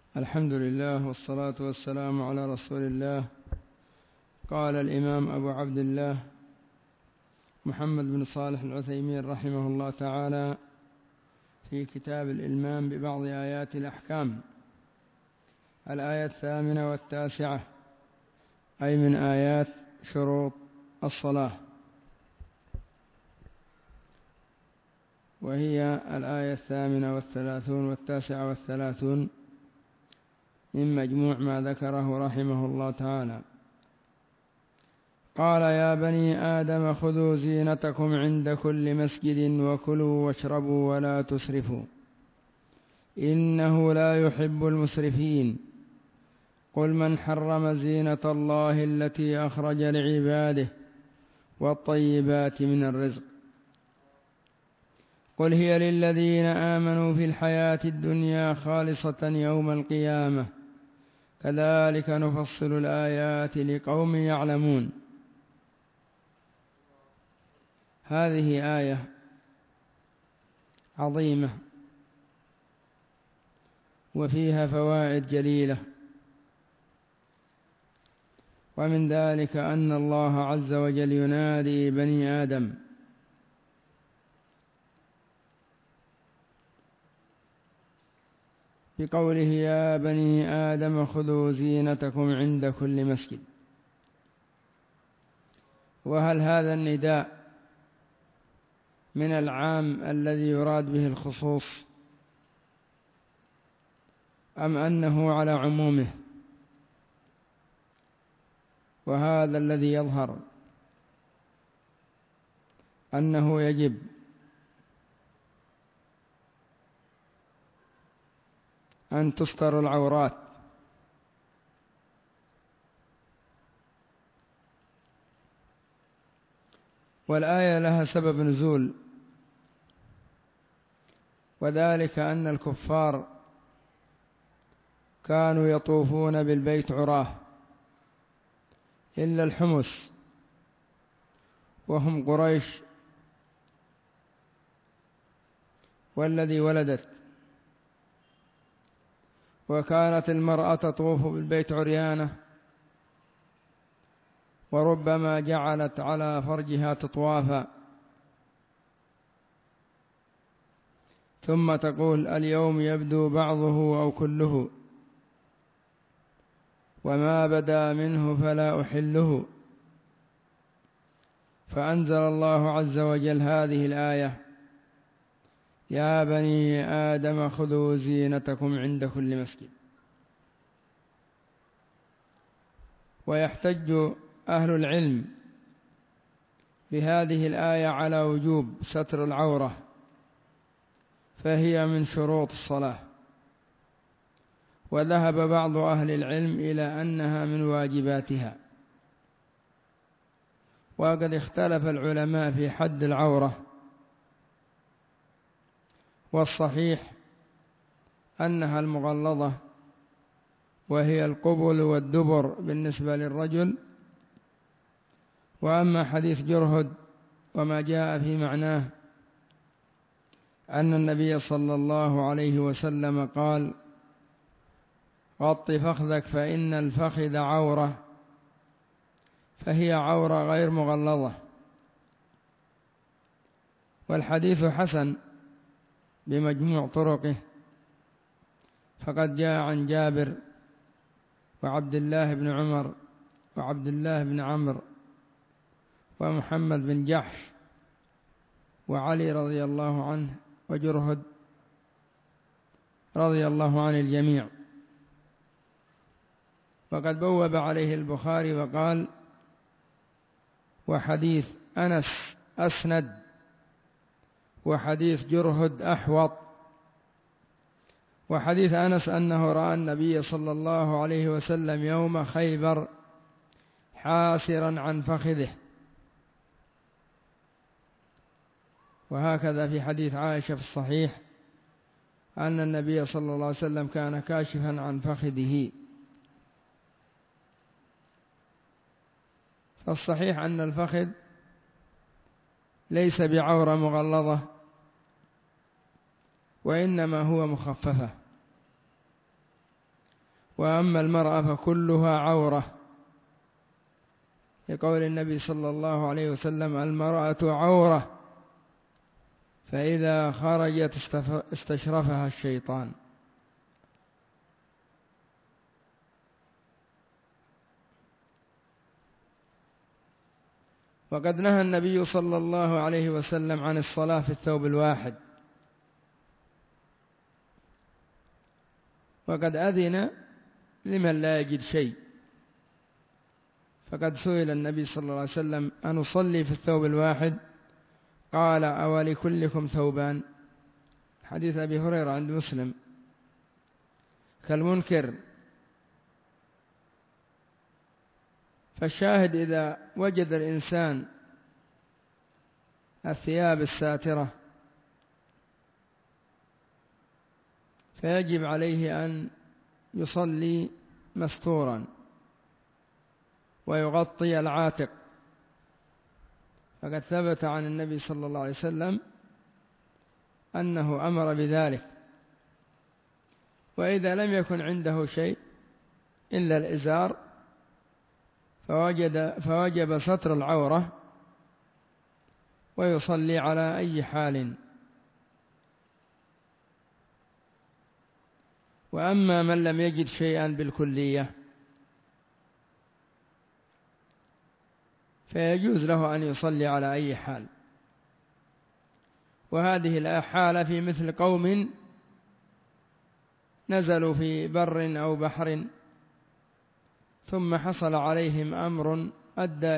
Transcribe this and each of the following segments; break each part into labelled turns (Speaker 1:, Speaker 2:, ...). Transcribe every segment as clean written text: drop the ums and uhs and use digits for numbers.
Speaker 1: الحمد لله والصلاة والسلام على رسول الله. قال الإمام أبو عبد الله محمد بن صالح العثيمين رحمه الله تعالى في كتاب الإلمام ببعض آيات الأحكام الآية 8 و9، أي من آيات شروط الصلاة، وهي الآية 8 و30 و9 و30 من مجموع ما ذكره رحمه الله تعالى. قال: يا بني آدم خذوا زينتكم عند كل مسجد وكلوا واشربوا ولا تسرفوا إنه لا يحب المسرفين. قل من حرم زينة الله التي أخرج لعباده والطيبات من الرزق قل هي للذين آمنوا في الحياة الدنيا خالصة يوم القيامة كذلك نفصل الآيات لقوم يعلمون. هذه آية عظيمة وفيها فوائد جليلة، ومن ذلك أن الله عز وجل ينادي بني آدم بقوله: يا بني آدم خذوا زينتكم عند كل مسجد. وهل هذا النداء من العام الذي يراد به الخصوص أم أنه على عمومه؟ وهذا الذي يظهر أنه يجب أن تستر العورات، والآية لها سبب نزول، وذلك أن الكفار كانوا يطوفون بالبيت عراه إلا الحمس، وهم قريش والذي ولدت، وكانت المرأة تطوف بالبيت عريانة، وربما جعلت على فرجها تطوافا، ثم تقول: اليوم يبدو بعضه أو كله، وما بدا منه فلا أحله. فأنزل الله عز وجل هذه الآية: يا بني آدم خذوا زينتكم عند كل مسجد. ويحتج أهل العلم بهذه الآية على وجوب ستر العورة، فهي من شروط الصلاة، وذهب بعض أهل العلم إلى أنها من واجباتها. وقد اختلف العلماء في حد العورة، والصحيح أنها المغلظة، وهي القبل والدبر بالنسبة للرجل. وأما حديث جرهد وما جاء في معناه أن النبي صلى الله عليه وسلم قال: غط فخذك فإن الفخذ عورة، فهي عورة غير مغلظة. والحديث حسن بمجموع طرقه، فقد جاء عن جابر وعبد الله بن عمر وعبد الله بن عمرو ومحمد بن جحش وعلي رضي الله عنه وجرهد رضي الله عن الجميع. وقد بوب عليه البخاري وقال: وحديث أنس أسند، وحديث جرهد أحوط. وحديث أنس أنه رأى النبي صلى الله عليه وسلم يوم خيبر حاسرا عن فخذه. وهكذا في حديث عائشة في الصحيح أن النبي صلى الله عليه وسلم كان كاشفا عن فخذه. فالصحيح أن الفخذ ليس بعورة مغلظة، وإنما هو مخففة. وأما المرأة فكلها عورة، لقول النبي صلى الله عليه وسلم: المرأة عورة، فإذا خرجت استشرفها الشيطان. وقد نهى النبي صلى الله عليه وسلم عن الصلاة في الثوب الواحد، وقد أذن لمن لا يجد شيء، فقد سئل النبي صلى الله عليه وسلم: أنصلي في الثوب الواحد؟ قال: أولكلكم ثوبان؟ حديث أبي هريرة عند مسلم. كالمنكر. فالشاهد إذا وجد الإنسان الثياب الساترة فيجب عليه أن يصلي مستورا ويغطي العاتق، فقد ثبت عن النبي صلى الله عليه وسلم أنه أمر بذلك. وإذا لم يكن عنده شيء إلا الإزار فوجب ستر العورة ويصلي على أي حال. وأما من لم يجد شيئا بالكلية فيجوز له أن يصلي على أي حال. وهذه الحالة في مثل قوم نزلوا في بر أو بحر ثم حصل عليهم أمر أدى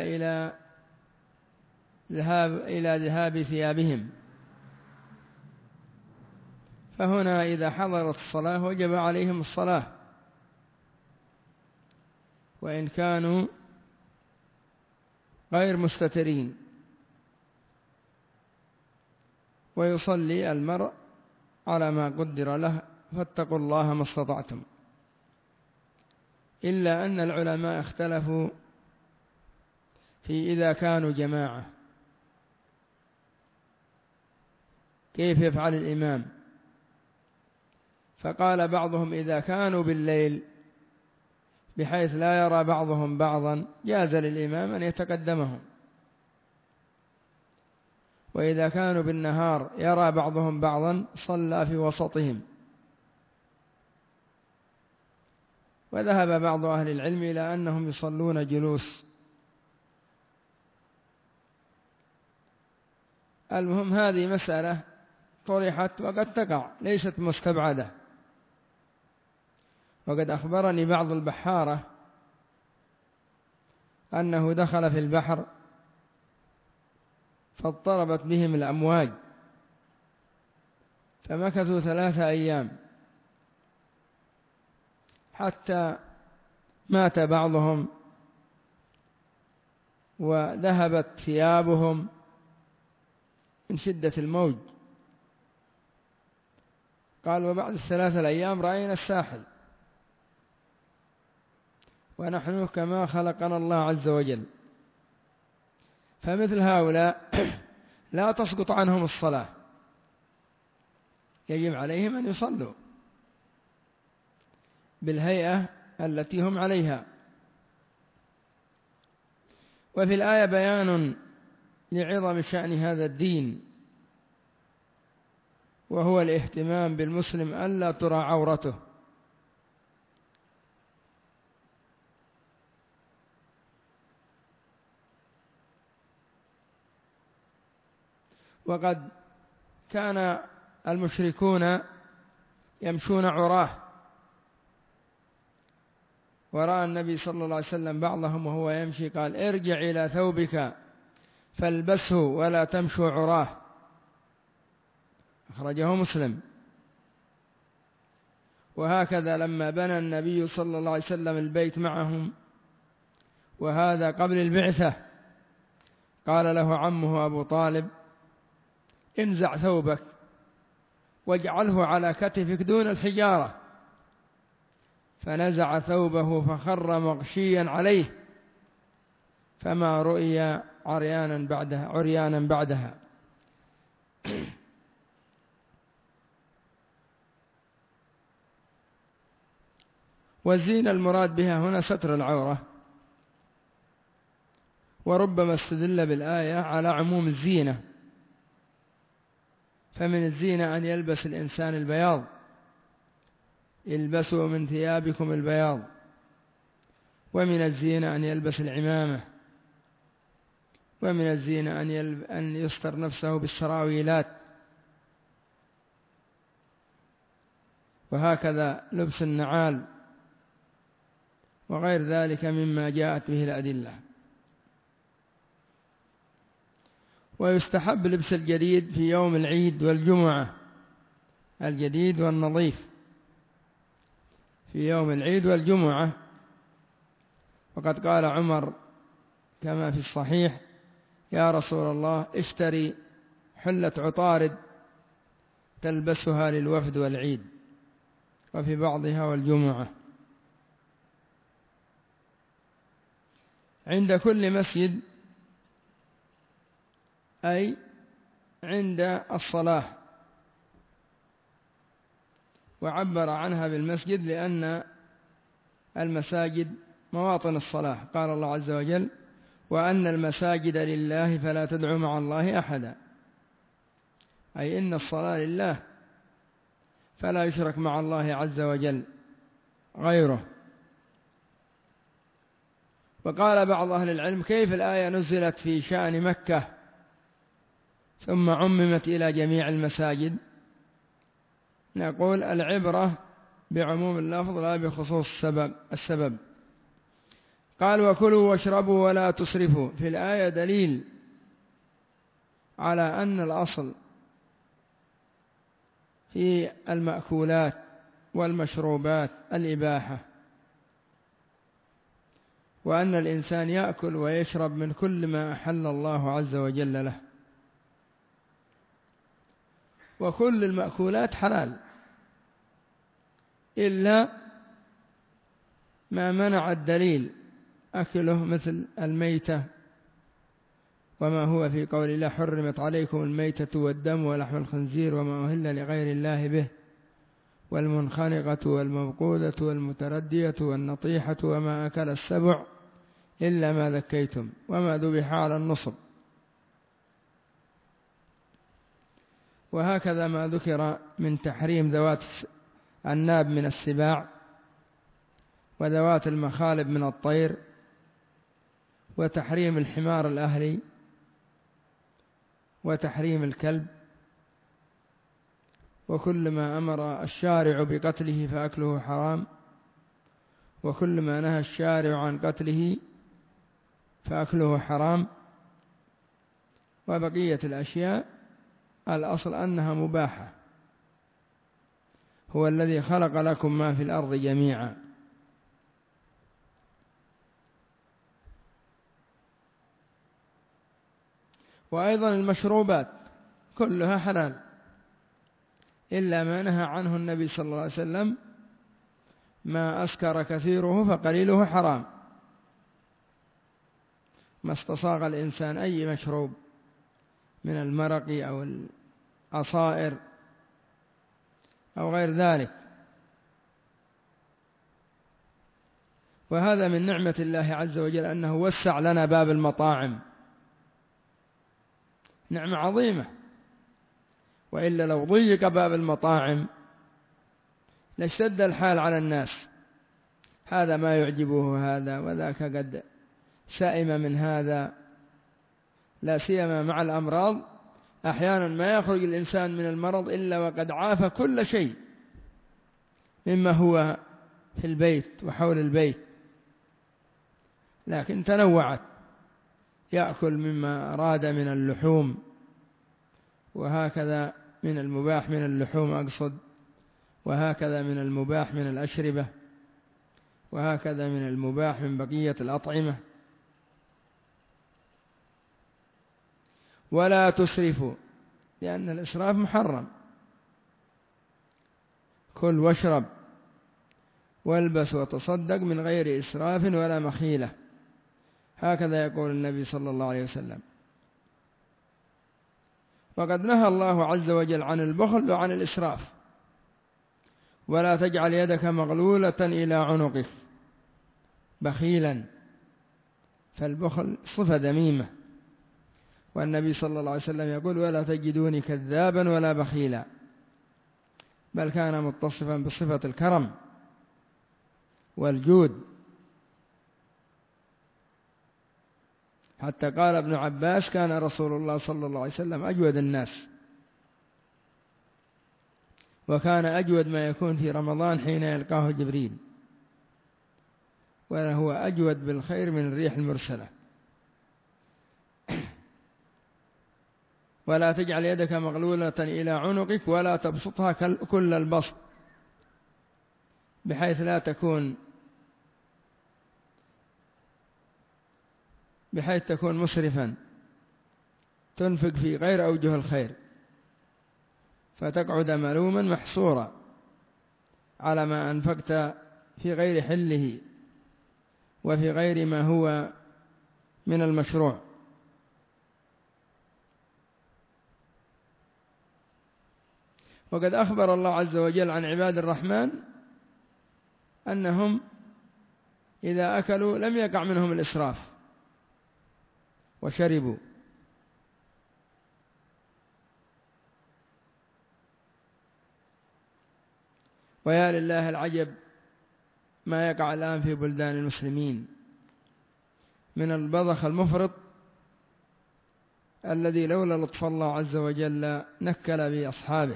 Speaker 1: إلى ذهاب ثيابهم، فهنا إذا حضرت الصلاة وجب عليهم الصلاة وإن كانوا غير مستترين، ويصلي المرء على ما قدر له، فاتقوا الله ما استطعتم. إلا أن العلماء اختلفوا في إذا كانوا جماعة كيف يفعل الإمام، فقال بعضهم إذا كانوا بالليل بحيث لا يرى بعضهم بعضا جاز للإمام أن يتقدمهم، وإذا كانوا بالنهار يرى بعضهم بعضا صلى في وسطهم. وذهب بعض أهل العلم إلى أنهم يصلون جلوس. المهم هذه مسألة طرحت وقد تقع ليست مستبعدة. وقد أخبرني بعض البحارة أنه دخل في البحر فاضطربت بهم الأمواج فمكثوا 3 أيام حتى مات بعضهم وذهبت ثيابهم من شدة الموج. قال: وبعد 3 أيام رأينا الساحل، ونحن كما خلقنا الله عز وجل. فمثل هؤلاء لا تسقط عنهم الصلاة، يجب عليهم أن يصلوا بالهيئة التي هم عليها. وفي الآية بيان لعظم شأن هذا الدين، وهو الاهتمام بالمسلم ألا ترى عورته. وقد كان المشركون يمشون عراه، ورأى النبي صلى الله عليه وسلم بعضهم وهو يمشي قال: ارجع إلى ثوبك فالبسه ولا تمشوا عراه، أخرجه مسلم. وهكذا لما بنى النبي صلى الله عليه وسلم البيت معهم، وهذا قبل البعثة، قال له عمه أبو طالب: انزع ثوبك واجعله على كتفك دون الحجارة. فنزع ثوبه فخر مغشيا عليه، فما رؤي عريانا بعدها. والزينة المراد بها هنا ستر العورة، وربما استدل بالآية على عموم الزينة، فمن الزينة أن يلبس الإنسان البياض، البسوا من ثيابكم البياض، ومن الزينة أن يلبس العمامة، ومن الزينة أن يستر نفسه بالسراويلات، وهكذا لبس النعال وغير ذلك مما جاءت به الأدلة. ويستحب لبس الجديد في يوم العيد والجمعة، الجديد والنظيف في يوم العيد والجمعة. وقد قال عمر كما في الصحيح: يا رسول الله اشتري حلة عطارد تلبسها للوفد والعيد، وفي بعضها والجمعة. عند كل مسجد أي عند الصلاة، وعبر عنها بالمسجد لأن المساجد مواطن الصلاة. قال الله عز وجل: وأن المساجد لله فلا تدعوا مع الله أحدا، أي إن الصلاة لله فلا يشرك مع الله عز وجل غيره. وقال بعض أهل العلم: كيف الآية نزلت في شأن مكة ثم عممت إلى جميع المساجد؟ نقول: العبرة بعموم اللفظ لا بخصوص السبب. قال: وكلوا واشربوا ولا تسرفوا، في الآية دليل على أن الأصل في المأكولات والمشروبات الإباحة، وأن الإنسان يأكل ويشرب من كل ما أحل الله عز وجل له، وكل المأكولات حلال إلا ما منع الدليل أكله، مثل الميتة، وما هو في قول الله: حرمت عليكم الميتة والدم ولحم الخنزير وما أهل لغير الله به، والمنخنقة والموقوذة والمتردية والنطيحة وما أكل السبع إلا ما ذكيتم وما ذبح على النصب. وهكذا ما ذكر من تحريم ذوات الناب من السباع، وذوات المخالب من الطير، وتحريم الحمار الأهلي، وتحريم الكلب، وكل ما أمر الشارع بقتله فأكله حرام، وكل ما نهى الشارع عن قتله فأكله حرام. وبقية الأشياء الأصل أنها مباحة. هو الذي خلق لكم ما في الأرض جميعا. وأيضا المشروبات كلها حلال إلا ما نهى عنه النبي صلى الله عليه وسلم: ما أسكر كثيره فقليله حرام. ما استصاغ الإنسان أي مشروب من المرق أو العصائر أو غير ذلك. وهذا من نعمة الله عز وجل أنه وسع لنا باب المطاعم، نعمة عظيمة. وإلا لو ضيق باب المطاعم لاشتد الحال على الناس، هذا ما يعجبه هذا، وذاك قد سائم من هذا. لا سيما مع الأمراض، أحيانا ما يخرج الإنسان من المرض إلا وقد عاف كل شيء مما هو في البيت وحول البيت، لكن تنوعت، يأكل مما أراد من اللحوم، وهكذا من المباح من اللحوم أقصد، وهكذا من المباح من الأشربة، وهكذا من المباح من بقية الأطعمة. ولا تسرفوا، لأن الإسراف محرم. كل واشرب والبس وتصدق من غير إسراف ولا مخيلة، هكذا يقول النبي صلى الله عليه وسلم. وقد نهى الله عز وجل عن البخل وعن الإسراف، ولا تجعل يدك مغلولة إلى عنقك بخيلا، فالبخل صفة ذميمة، والنبي صلى الله عليه وسلم يقول ولا تجدوني كذابا ولا بخيلا، بل كان متصفا بصفة الكرم والجود. حتى قال ابن عباس كان رسول الله صلى الله عليه وسلم أجود الناس، وكان أجود ما يكون في رمضان حين يلقاه جبريل، وهو أجود بالخير من الريح المرسلة. ولا تجعل يدك مغلولة إلى عنقك ولا تبسطها كل البسط، بحيث تكون مسرفا تنفق في غير أوجه الخير، فتقعد ملوما محصورا على ما أنفقت في غير حله وفي غير ما هو من المشروع. وقد أخبر الله عز وجل عن عباد الرحمن أنهم إذا أكلوا لم يقع منهم الإسراف وشربوا. ويا لله العجب ما يقع الآن في بلدان المسلمين من البذخ المفرط الذي لولا لطف الله عز وجل نكل بأصحابه،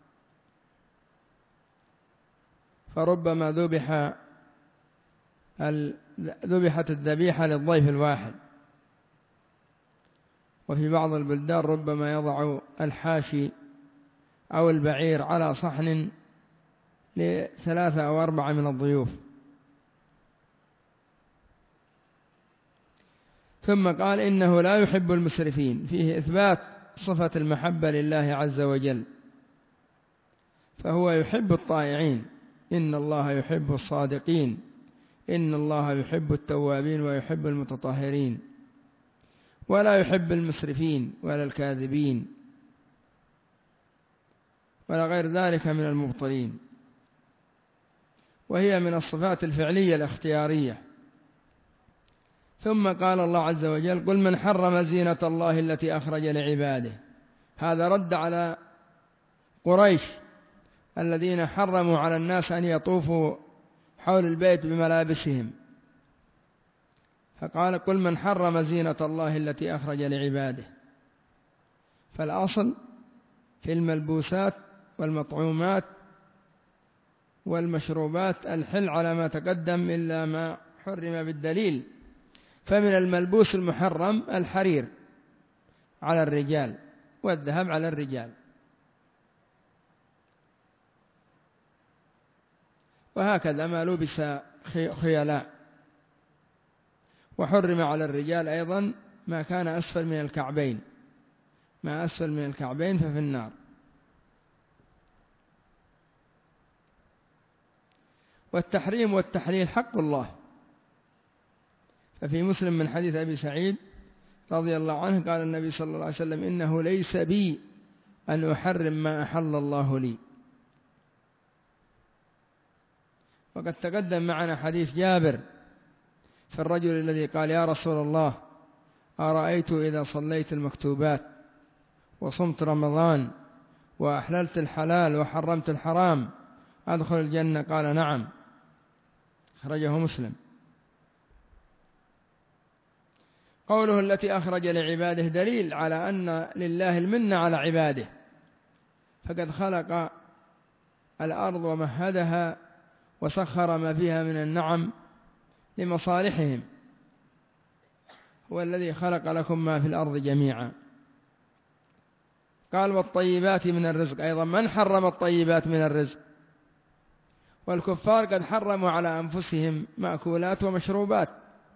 Speaker 1: فربما ذبحت الذبيحة للضيف الواحد، وفي بعض البلدان ربما يضع الحاشي أو البعير على صحن ل3 أو 4 من الضيوف. ثم قال إنه لا يحب المسرفين، فيه إثبات صفة المحبة لله عز وجل، فهو يحب الطائعين، إن الله يحب الصادقين، إن الله يحب التوابين ويحب المتطهرين، ولا يحب المسرفين ولا الكاذبين ولا غير ذلك من المبطلين. وهي من الصفات الفعلية الاختيارية. ثم قال الله عز وجل قل من حرم زينة الله التي أخرج لعباده. هذا رد على قريش الذين حرموا على الناس أن يطوفوا حول البيت بملابسهم، فقال قل من حرم زينة الله التي أخرج لعباده. فالأصل في الملبوسات والمطعومات والمشروبات الحل على ما تقدم إلا ما حرم بالدليل. فمن الملبوس المحرم الحرير على الرجال والذهب على الرجال، وهكذا ما لبس خيلاء. وحرم على الرجال أيضا ما كان أسفل من الكعبين، ما أسفل من الكعبين ففي النار. والتحريم والتحليل حق الله. ففي مسلم من حديث أبي سعيد رضي الله عنه قال النبي صلى الله عليه وسلم إنه ليس بي أن أحرم ما أحل الله لي. وقد تقدم معنا حديث جابر في الرجل الذي قال يا رسول الله أرأيت إذا صليت المكتوبات وصمت رمضان وأحللت الحلال وحرمت الحرام أدخل الجنة؟ قال نعم، أخرجه مسلم. قوله التي أخرج لعباده دليل على أن لله المنة على عباده، فقد خلق الأرض ومهدها وسخر ما فيها من النعم لمصالحهم، هو الذي خلق لكم ما في الأرض جميعا. قال والطيبات من الرزق، أيضا من حرم الطيبات من الرزق؟ والكفار قد حرموا على أنفسهم مأكولات ومشروبات.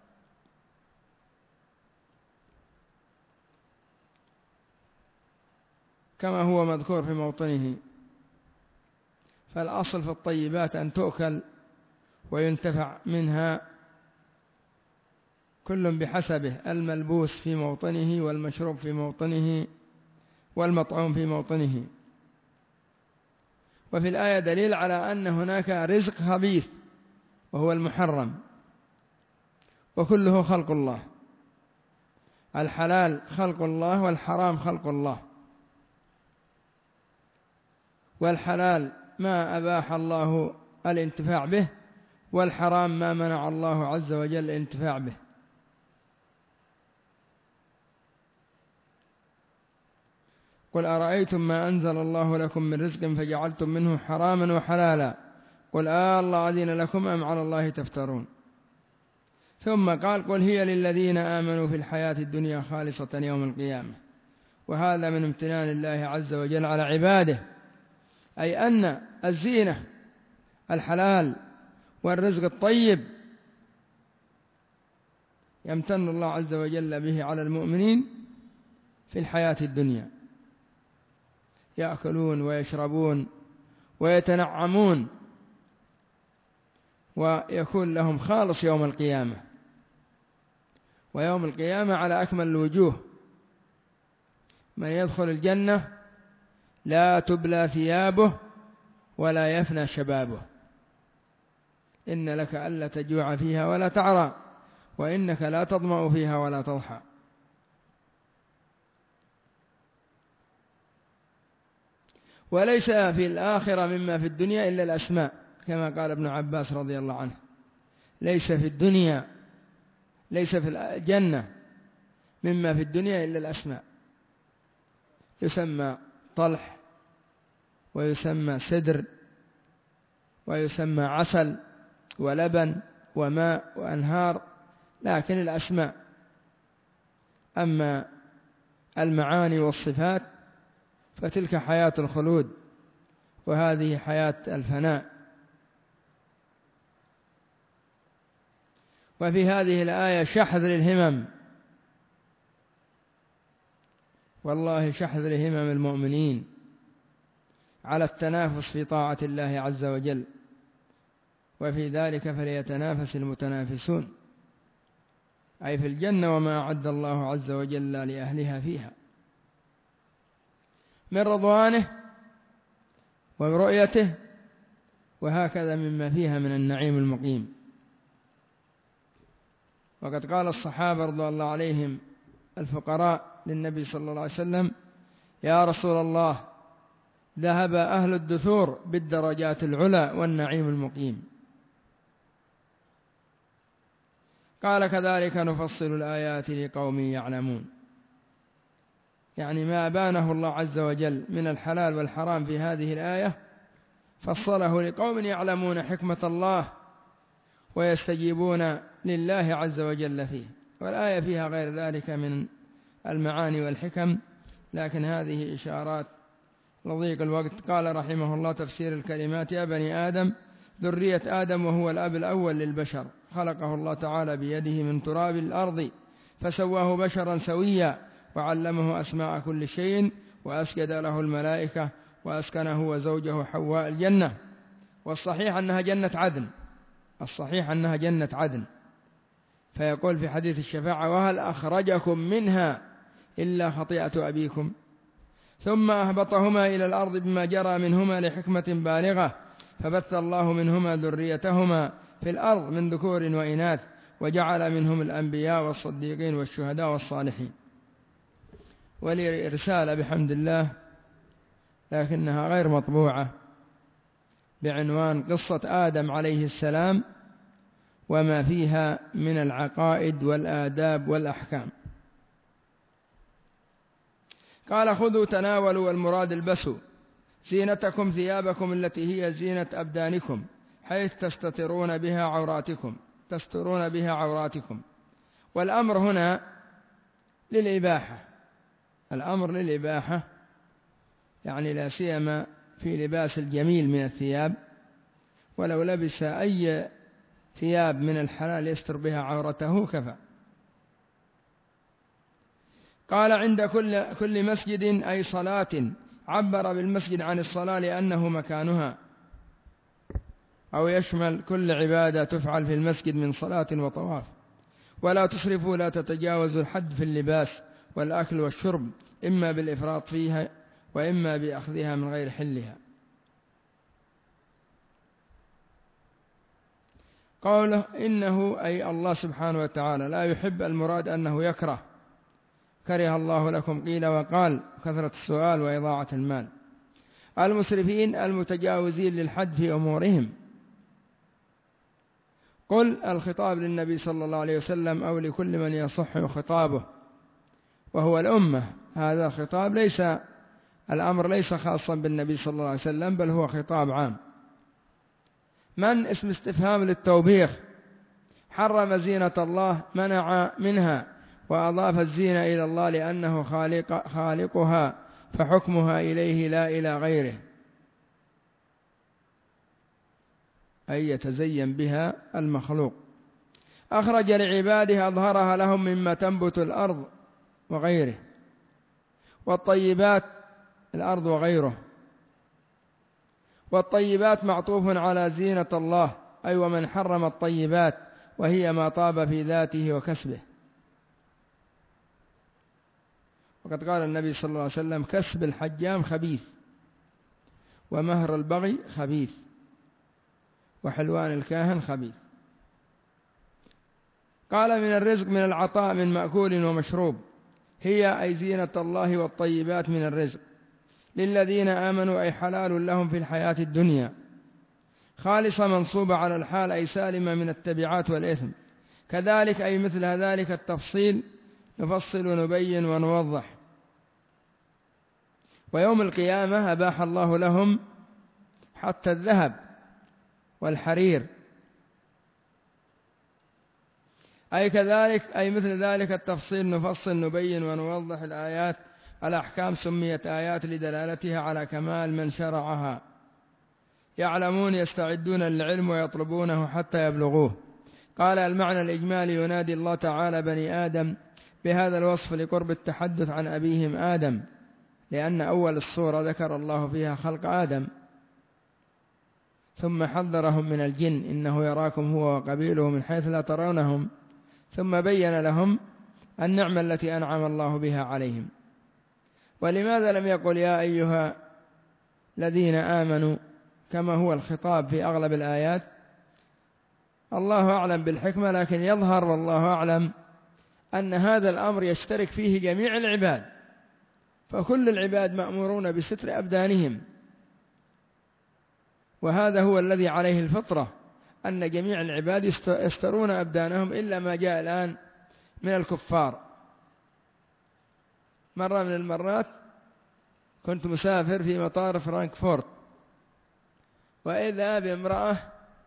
Speaker 1: كما هو مذكور في موطنه. فالأصل في الطيبات أن تؤكل وينتفع منها كل بحسبه، الملبوس في موطنه والمشروب في موطنه والمطعوم في موطنه. وفي الآية دليل على أن هناك رزق خبيث وهو المحرم، وكله خلق الله. الحلال خلق الله والحرام خلق الله، والحلال ما أباح الله الانتفاع به، والحرام ما منع الله عز وجل الانتفاع به. قل أرأيتم ما أنزل الله لكم من رزق فجعلتم منه حراما وحلالا قل الله أذن لكم أم على الله تفترون. ثم قال قل هي للذين آمنوا في الحياة الدنيا خالصة يوم القيامة. وهذا من امتنان الله عز وجل على عباده، أي أن الزينة الحلال والرزق الطيب يمتن الله عز وجل به على المؤمنين في الحياة الدنيا، يأكلون ويشربون ويتنعمون، ويكون لهم خالص يوم القيامة. ويوم القيامة على أكمل الوجوه، من يدخل الجنة لا تبلى ثيابه ولا يفنى شبابه، إن لك ألا تجوع فيها ولا تعرى وإنك لا تظمأ فيها ولا تضحى. وليس في الآخرة مما في الدنيا إلا الأسماء، كما قال ابن عباس رضي الله عنه: ليس في الدنيا، ليس في الجنة مما في الدنيا إلا الأسماء. يسمى طلح، ويسمى سدر، ويسمى عسل ولبن وماء وأنهار، لكن الأسماء. أما المعاني والصفات فتلك حياة الخلود، وهذه حياة الفناء. وفي هذه الآية شحذ للهمم، والله شحذ لهمم المؤمنين على التنافس في طاعة الله عز وجل، وفي ذلك فليتنافس المتنافسون، أي في الجنة وما أعد الله عز وجل لأهلها فيها من رضوانه ورؤيته، وهكذا مما فيها من النعيم المقيم. وقد قال الصحابة رضي الله عليهم الفقراء للنبي صلى الله عليه وسلم: يا رسول الله، ذهب أهل الدثور بالدرجات العلى والنعيم المقيم. قال: كذلك نفصل الآيات لقوم يعلمون. يعني ما أبانه الله عز وجل من الحلال والحرام في هذه الآية فصله لقوم يعلمون حكمة الله ويستجيبون لله عز وجل فيه. والآية فيها غير ذلك من المعاني والحكم، لكن هذه إشارات لضيق الوقت. قال رحمه الله: تفسير الكلمات: يا بني آدم، ذرية آدم وهو الأب الأول للبشر، خلقه الله تعالى بيده من تراب الأرض فسواه بشرا سويا، وعلمه أسماء كل شيء، وأسجد له الملائكة، وأسكنه وزوجه حواء الجنة. والصحيح أنها جنة عدن، الصحيح أنها جنة عدن. فيقول في حديث الشفاعة: وهل أخرجكم منها إلا خطيئة أبيكم؟ ثم أهبطهما إلى الأرض بما جرى منهما لحكمة بالغة، فبث الله منهما ذريتهما في الأرض من ذكور وإناث، وجعل منهم الأنبياء والصديقين والشهداء والصالحين. ولي رسالة بحمد الله لكنها غير مطبوعة بعنوان: قصة آدم عليه السلام وما فيها من العقائد والآداب والأحكام. قال: خذوا تناولوا، والمراد البسوا، زينتكم ثيابكم التي هي زينة أبدانكم، حيث تستترون بها عوراتكم. والأمر هنا للإباحة، الأمر للإباحة، يعني لا سيما في لباس الجميل من الثياب، ولو لبس أي ثياب من الحلال يستر بها عورته كفى. قال: عند كل مسجد أي صلاة، عبر بالمسجد عن الصلاة لأنه مكانها، أو يشمل كل عبادة تفعل في المسجد من صلاة وطواف. ولا تسرفوا، لا تتجاوزوا الحد في اللباس والأكل والشرب، إما بالإفراط فيها وإما بأخذها من غير حلها. قوله إنه أي الله سبحانه وتعالى لا يحب، المراد أنه يكره، كره الله لكم قيل وقال، كثرة السؤال وإضاعة المال. المسرفين المتجاوزين للحد في أمورهم. قل الخطاب للنبي صلى الله عليه وسلم أو لكل من يصح خطابه وهو الأمة. هذا الخطاب الأمر ليس خاصا بالنبي صلى الله عليه وسلم، بل هو خطاب عام. من اسم استفهام للتوبيخ، حرم زينة الله، منع منها وأضاف الزينة إلى الله لأنه خالقها فحكمها إليه لا إلى غيره، أي يتزين بها المخلوق. أخرج لعباده أظهرها لهم مما تنبت الأرض وغيره، والطيبات الأرض وغيره. والطيبات معطوف على زينة الله، أي ومن حرم الطيبات وهي ما طاب في ذاته وكسبه. وقد قال النبي صلى الله عليه وسلم: كسب الحجام خبيث، ومهر البغي خبيث، وحلوان الكاهن خبيث. قال: من الرزق من العطاء من مأكول ومشروب، هي أي زينة الله والطيبات من الرزق للذين آمنوا، أي حلال لهم في الحياة الدنيا. خالصة منصوبة على الحال، أي سالمة من التبعات والإثم. كذلك أي مثل ذلك التفصيل، نفصل ونبين ونوضح. ويوم القيامة أباح الله لهم حتى الذهب والحرير، أي كذلك أي مثل ذلك التفصيل، نفصل نبين ونوضح الآيات. الأحكام سميت آيات لدلالتها على كمال من شرعها. يعلمون يستعدون للعلم ويطلبونه حتى يبلغوه. قال: المعنى الإجمالي ينادي الله تعالى بني آدم بهذا الوصف لقرب التحدث عن أبيهم آدم، لأن أول الصورة ذكر الله فيها خلق آدم، ثم حذرهم من الجن: إنه يراكم هو وقبيله من حيث لا ترونهم، ثم بين لهم النعمة التي أنعم الله بها عليهم. ولماذا لم يقل يا أيها الذين آمنوا كما هو الخطاب في أغلب الآيات؟ الله أعلم بالحكمة، لكن يظهر والله أعلم أن هذا الأمر يشترك فيه جميع العباد، فكل العباد مأمورون بستر أبدانهم، وهذا هو الذي عليه الفطرة، أن جميع العباد يسترون أبدانهم، إلا ما جاء الآن من الكفار. مرة من المرات كنت مسافر في مطار فرانكفورت، وإذا بامرأة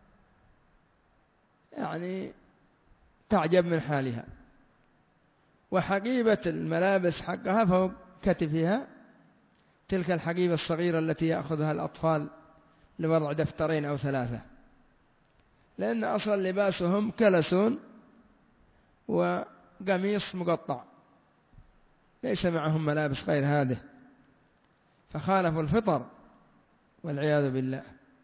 Speaker 1: يعني تعجب من حالها، وحقيبة الملابس حقها فوق كتفها، تلك الحقيبة الصغيرة التي يأخذها الأطفال لوضع دفترين أو 3، لأن أصلا لباسهم كلسون وقميص مقطع، ليس معهم ملابس غير هذه، فخالفوا الفطر والعياذ بالله.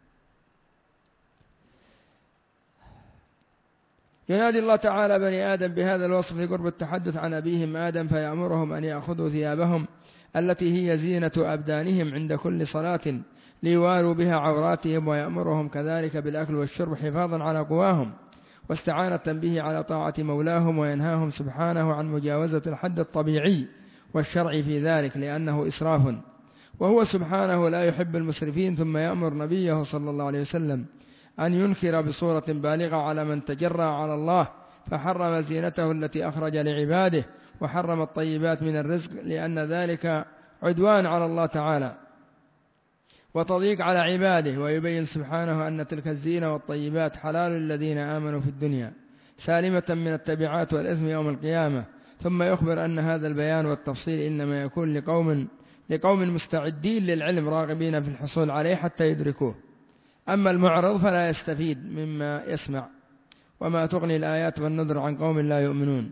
Speaker 1: ينادي الله تعالى بني آدم بهذا الوصف لقرب التحدث عن أبيهم آدم، فيأمرهم أن يأخذوا ثيابهم التي هي زينة أبدانهم عند كل صلاة ليواروا بها عوراتهم، ويأمرهم كذلك بالأكل والشرب حفاظا على قواهم واستعانة به على طاعة مولاهم، وينهاهم سبحانه عن مجاوزة الحد الطبيعي والشرعي في ذلك، لأنه إسراف، وهو سبحانه لا يحب المسرفين. ثم يأمر نبيه صلى الله عليه وسلم أن ينكر بصورة بالغة على من تجرأ على الله، فحرم زينته التي أخرج لعباده، وحرم الطيبات من الرزق، لأن ذلك عدوان على الله تعالى وتضييق على عباده. ويبين سبحانه أن تلك الزينة والطيبات حلال للذين آمنوا في الدنيا، سالمة من التبعات والإثم يوم القيامة. ثم يخبر أن هذا البيان والتفصيل إنما يكون لقوم مستعدين للعلم راغبين في الحصول عليه حتى يدركوه. أما المعرض فلا يستفيد مما يسمع، وما تغني الآيات والنذر عن قوم لا يؤمنون.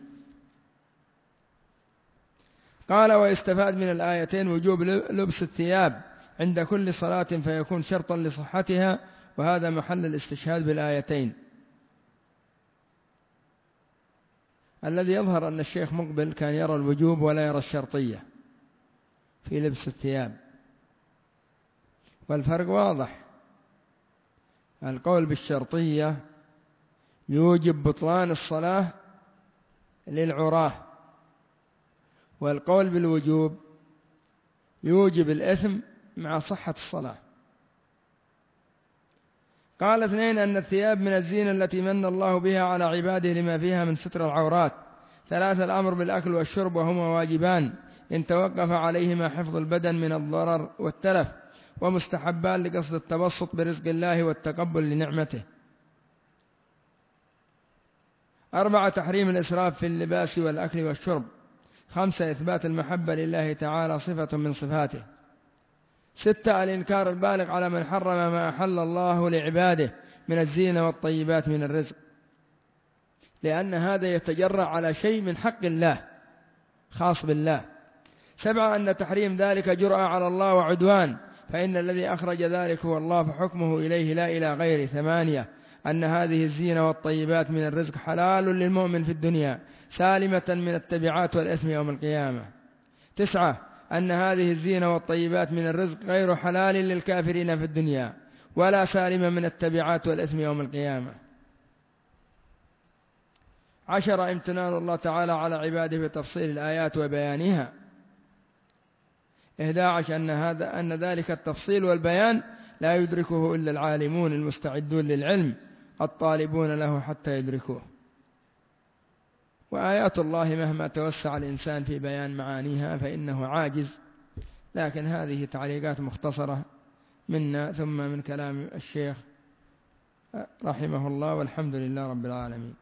Speaker 1: قال: ويستفاد من الآيتين وجوب لبس الثياب عند كل صلاة، فيكون شرطا لصحتها، وهذا محل الاستشهاد بالآيتين. الذي يظهر أن الشيخ مقبل كان يرى الوجوب ولا يرى الشرطية في لبس الثياب، والفرق واضح. القول بالشرطية يوجب بطلان الصلاة للعراة، والقول بالوجوب يوجب الإثم مع صحة الصلاة. قال 2 أن الثياب من الزينة التي من الله بها على عباده لما فيها من ستر العورات. 3 الأمر بالأكل والشرب وهما واجبان إن توقف عليهما حفظ البدن من الضرر والتلف، ومستحبان لقصد التبسط برزق الله والتقبل لنعمته. 4 تحريم الإسراف في اللباس والأكل والشرب. 5 إثبات المحبة لله تعالى صفة من صفاته. 6 الإنكار البالغ على من حرم ما أحل الله لعباده من الزينة والطيبات من الرزق، لأن هذا يتجرع على شيء من حق الله خاص بالله. 7 أن تحريم ذلك جرأة على الله وعدوان، فإن الذي أخرج ذلك هو الله فحكمه إليه لا إلى غيره. 8 أن هذه الزينة والطيبات من الرزق حلال للمؤمن في الدنيا سالمة من التبعات والإثم يوم القيامة. 9 أن هذه الزينة والطيبات من الرزق غير حلال للكافرين في الدنيا ولا سالمة من التبعات والإثم يوم القيامة. 10 امتنان الله تعالى على عباده بتفصيل الآيات وبيانها. 11 أن ذلك التفصيل والبيان لا يدركه إلا العالمون المستعدون للعلم الطالبون له حتى يدركوه. وآيات الله مهما توسع الإنسان في بيان معانيها فإنه عاجز، لكن هذه تعليقات مختصرة منا ثم من كلام الشيخ رحمه الله، والحمد لله رب العالمين.